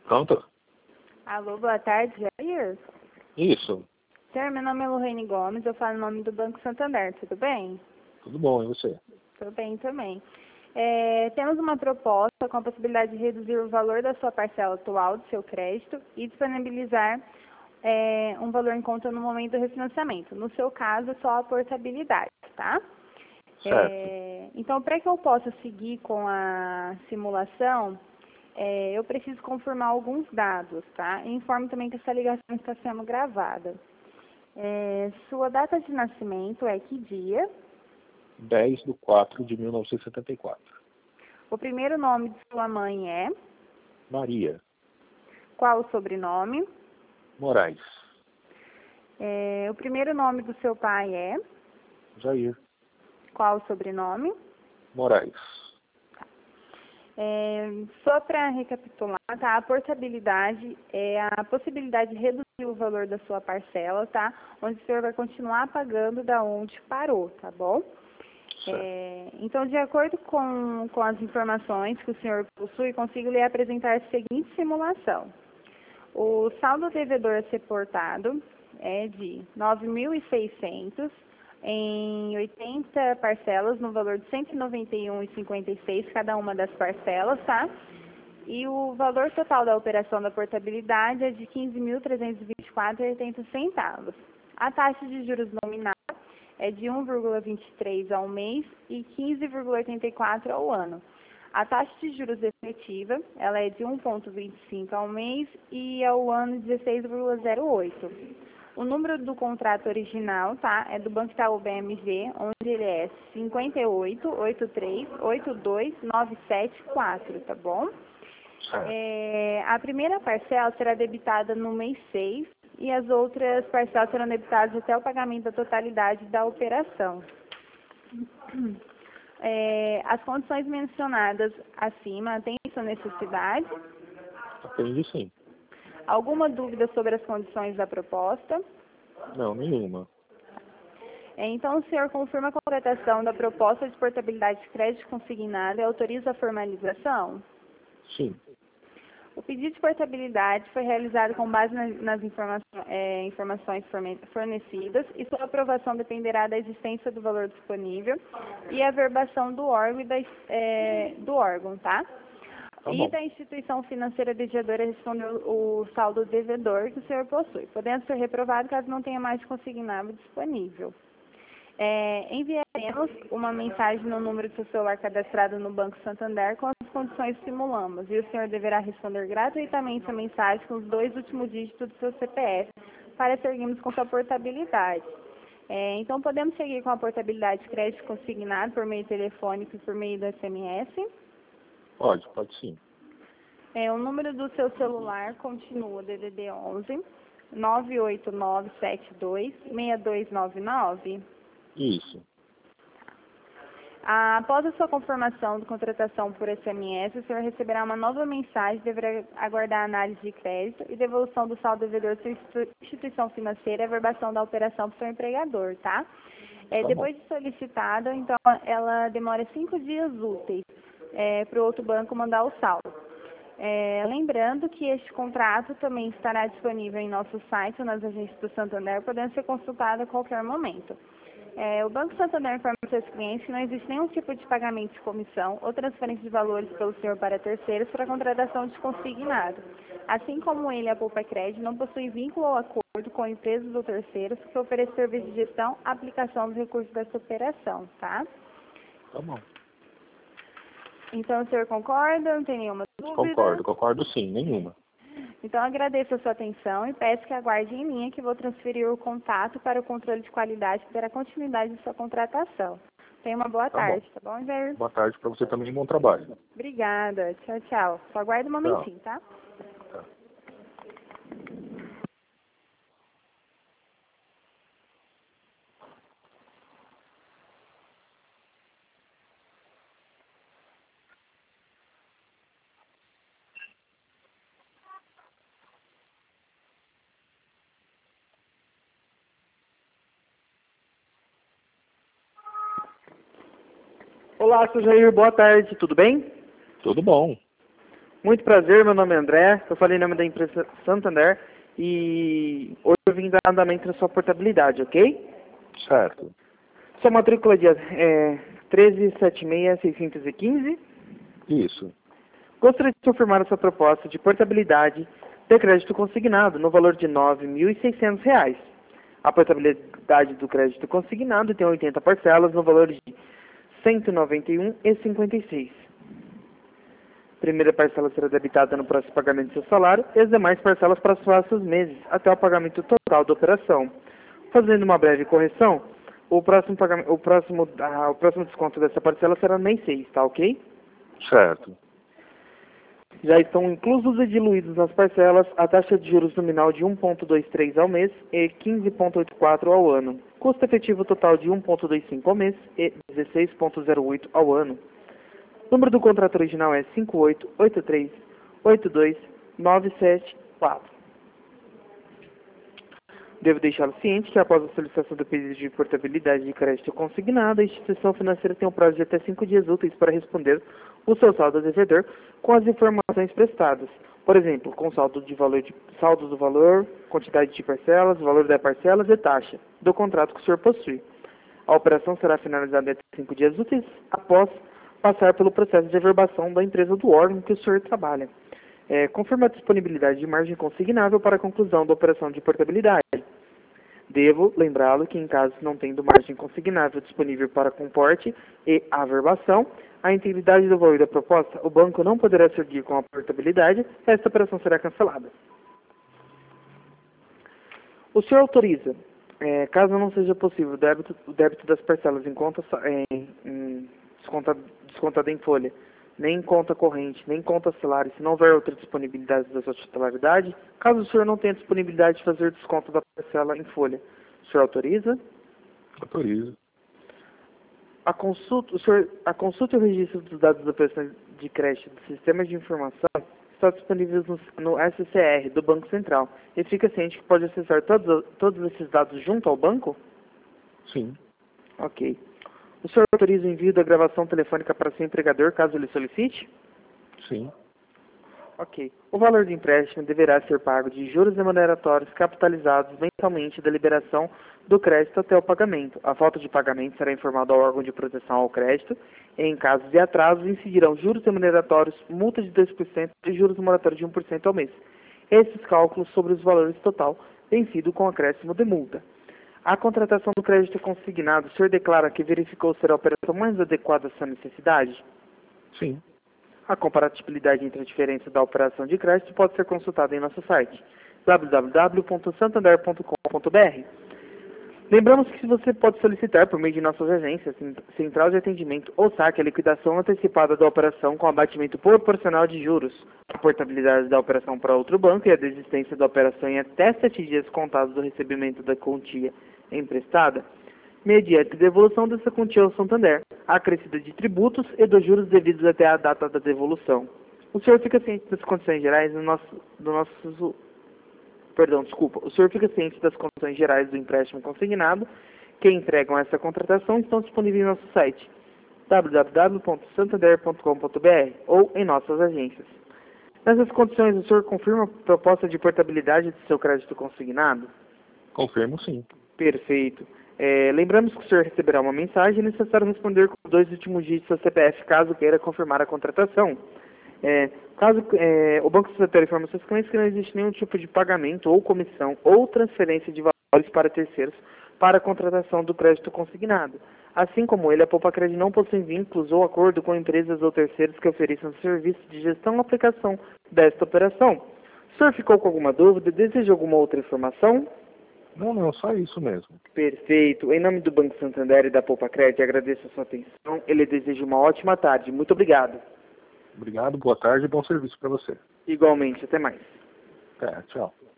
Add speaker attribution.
Speaker 1: Pronto?
Speaker 2: Alô, boa tarde, Jair.
Speaker 1: Isso.
Speaker 2: Senhor, meu nome é Lorraine Gomes, eu falo em nome do Banco Santander, tudo bem?
Speaker 1: Tudo bom, e você?
Speaker 2: Tudo bem também. Temos uma proposta com a possibilidade de reduzir o valor da sua parcela atual do seu crédito e disponibilizar um valor em conta no momento do refinanciamento. No seu caso, só a portabilidade, tá?
Speaker 1: Certo.
Speaker 2: Então, para que eu possa seguir com a simulação, eu preciso confirmar alguns dados, tá? E informo também que essa ligação está sendo gravada. Sua data de nascimento é que dia?
Speaker 1: 10/4/1974.
Speaker 2: O primeiro nome de sua mãe é?
Speaker 1: Maria
Speaker 2: Qual o sobrenome?
Speaker 1: Moraes.
Speaker 2: O primeiro nome do seu pai é?
Speaker 1: Jair
Speaker 2: Qual o sobrenome?
Speaker 1: Moraes.
Speaker 2: Só para recapitular, tá? A portabilidade é a possibilidade de reduzir o valor da sua parcela, tá? Onde o senhor vai continuar pagando da onde parou, tá bom? Então, de acordo com as informações que o senhor possui, consigo lhe apresentar a seguinte simulação. O saldo devedor a ser portado é de 9.600 em 80 parcelas, no valor de R$ 191,56 cada uma das parcelas, tá? E o valor total da operação da portabilidade é de R$ 15.324,80. A taxa de juros nominal é de 1,23 ao mês e 15,84 ao ano. A taxa de juros efetiva, ela é de 1,25 ao mês e ao ano 16,08. O número do contrato original, tá, é do Banco Itaú BMG, onde ele é 5883829774, tá bom? A primeira parcela será debitada no mês 6 e as outras parcelas serão debitadas até o pagamento da totalidade da operação. As condições mencionadas acima têm sua necessidade?
Speaker 1: Atende sim.
Speaker 2: Alguma dúvida sobre as condições da proposta?
Speaker 1: Não, nenhuma.
Speaker 2: Então, o senhor confirma a completação da proposta de portabilidade de crédito consignado e autoriza a formalização?
Speaker 1: Sim.
Speaker 2: O pedido de portabilidade foi realizado com base nas informações fornecidas e sua aprovação dependerá da existência do valor disponível e a verbação do órgão, do órgão, tá? E da instituição financeira mediadora responder o saldo devedor que o senhor possui, podendo ser reprovado caso não tenha mais consignável disponível. Enviaremos uma mensagem no número do seu celular cadastrado no Banco Santander com as condições que simulamos e o senhor deverá responder gratuitamente a mensagem com os 2 últimos dígitos do seu CPF para seguirmos com sua portabilidade. Então, podemos seguir com a portabilidade de crédito consignado por meio telefônico e por meio do SMS?
Speaker 1: Pode sim.
Speaker 2: O número do seu celular continua DDD 11 98972 6299.
Speaker 1: Isso.
Speaker 2: Após a sua confirmação de contratação por SMS, o senhor receberá uma nova mensagem e deverá aguardar a análise de crédito e devolução do saldo devedor da sua instituição financeira e a verbação da operação para o seu empregador, tá? Depois de solicitada, então, ela demora 5 dias úteis para o outro banco mandar o saldo. Lembrando que este contrato também estará disponível em nosso site ou nas agências do Santander, podendo ser consultado a qualquer momento. O Banco Santander informa aos seus clientes que não existe nenhum tipo de pagamento de comissão ou transferência de valores pelo senhor para terceiros para a contratação de consignado. Assim como ele, a Poupa Crédito, não possui vínculo ou acordo com empresas ou terceiros que ofereçam serviço de gestão, aplicação dos recursos dessa operação, tá?
Speaker 1: Tá bom.
Speaker 2: Então, o senhor concorda? Não tem nenhuma dúvida?
Speaker 1: Concordo sim, nenhuma.
Speaker 2: Então, agradeço a sua atenção e peço que aguarde em linha que vou transferir o contato para o controle de qualidade que dará continuidade à sua contratação. Tenha uma boa tarde, tá bom, Jair?
Speaker 1: Boa tarde para você também e bom trabalho.
Speaker 2: Obrigada. Tchau, tchau. Só aguarde um momentinho, tá?
Speaker 3: Olá, seu Jair, boa tarde, tudo bem?
Speaker 1: Tudo bom.
Speaker 3: Muito prazer, meu nome é André, eu falei em nome da empresa Santander e hoje eu vim dar andamento na sua portabilidade, ok?
Speaker 1: Certo.
Speaker 3: Sua matrícula é 1376615.
Speaker 1: Isso.
Speaker 3: Gostaria de confirmar a sua proposta de portabilidade de crédito consignado no valor de R$ 9.600. A portabilidade do crédito consignado tem 80 parcelas no valor de R$ 191,56. Primeira parcela será debitada no próximo pagamento do seu salário e as demais parcelas para os próximos meses, até o pagamento total da operação. Fazendo uma breve correção, o próximo desconto dessa parcela será no mês 6, tá ok?
Speaker 1: Certo.
Speaker 3: Já estão inclusos e diluídos nas parcelas a taxa de juros nominal de 1,23 ao mês e 15,84 ao ano. Custo efetivo total de 1,25 ao mês e 16,08 ao ano. O número do contrato original é 588382974. Devo deixá-lo ciente que após a solicitação do pedido de portabilidade de crédito consignado, a instituição financeira tem um prazo de até 5 dias úteis para responder o seu saldo a devedor com as informações prestadas. Por exemplo, com saldo do valor, quantidade de parcelas, valor das parcelas e taxa do contrato que o senhor possui. A operação será finalizada até 5 dias úteis após passar pelo processo de averbação da empresa do órgão que o senhor trabalha. Confirma a disponibilidade de margem consignável para a conclusão da operação de portabilidade. Devo lembrá-lo que, em caso não tendo margem consignável disponível para comporte e averbação, a integridade do valor da proposta, o banco não poderá seguir com a portabilidade, esta operação será cancelada. O senhor autoriza, caso não seja possível o débito das parcelas em conta descontada em folha, nem em conta corrente, nem em conta salário, se não houver outra disponibilidade da sua titularidade, caso o senhor não tenha disponibilidade de fazer desconto da parcela em folha, o senhor autoriza?
Speaker 1: Autorizo.
Speaker 3: A consulta e o registro dos dados da operação de crédito do sistema de informação está disponível no SCR do Banco Central. E fica ciente que pode acessar todos esses dados junto ao banco?
Speaker 1: Sim.
Speaker 3: Ok. O senhor autoriza o envio da gravação telefônica para seu empregador, caso ele solicite?
Speaker 1: Sim.
Speaker 3: Ok. O valor do empréstimo deverá ser pago de juros remuneratórios capitalizados mensalmente da liberação do crédito até o pagamento. A falta de pagamento será informada ao órgão de proteção ao crédito e, em caso de atraso, incidirão juros remuneratórios, multa de 2% e juros moratórios de 1% ao mês. Esses cálculos sobre os valores total vencido com acréscimo de multa. A contratação do crédito consignado, o senhor declara que verificou ser a operação mais adequada à sua necessidade?
Speaker 1: Sim.
Speaker 3: A comparatibilidade entre a diferença da operação de crédito pode ser consultada em nosso site www.santander.com.br. Lembramos que você pode solicitar por meio de nossas agências, Central de Atendimento ou SAC, a liquidação antecipada da operação com abatimento proporcional de juros, a portabilidade da operação para outro banco e a desistência da operação em até 7 dias contados do recebimento da quantia emprestada, mediante devolução dessa quantia ao Santander, acrescida de tributos e dos juros devidos até a data da devolução. O senhor fica ciente das condições gerais o senhor fica ciente das condições gerais do empréstimo consignado que entregam essa contratação estão disponíveis em nosso site www.santander.com.br ou em nossas agências. Nessas condições, o senhor confirma a proposta de portabilidade de seu crédito consignado?
Speaker 1: Confirmo sim.
Speaker 3: Perfeito. Lembramos que o senhor receberá uma mensagem e é necessário responder com os 2 últimos dígitos do seu CPF, caso queira confirmar a contratação. O Banco Central informa seus clientes que não existe nenhum tipo de pagamento ou comissão ou transferência de valores para terceiros para a contratação do crédito consignado. Assim como ele, a Poupa-Crédito não possui vínculos ou acordo com empresas ou terceiros que ofereçam serviços de gestão ou aplicação desta operação. O senhor ficou com alguma dúvida? Deseja alguma outra informação?
Speaker 1: Não, só isso mesmo.
Speaker 3: Perfeito. Em nome do Banco Santander e da Poupa-Crédito, agradeço a sua atenção. Ele deseja uma ótima tarde. Muito obrigado.
Speaker 1: Obrigado, boa tarde e bom serviço para você.
Speaker 3: Igualmente. Até mais.
Speaker 1: Tchau.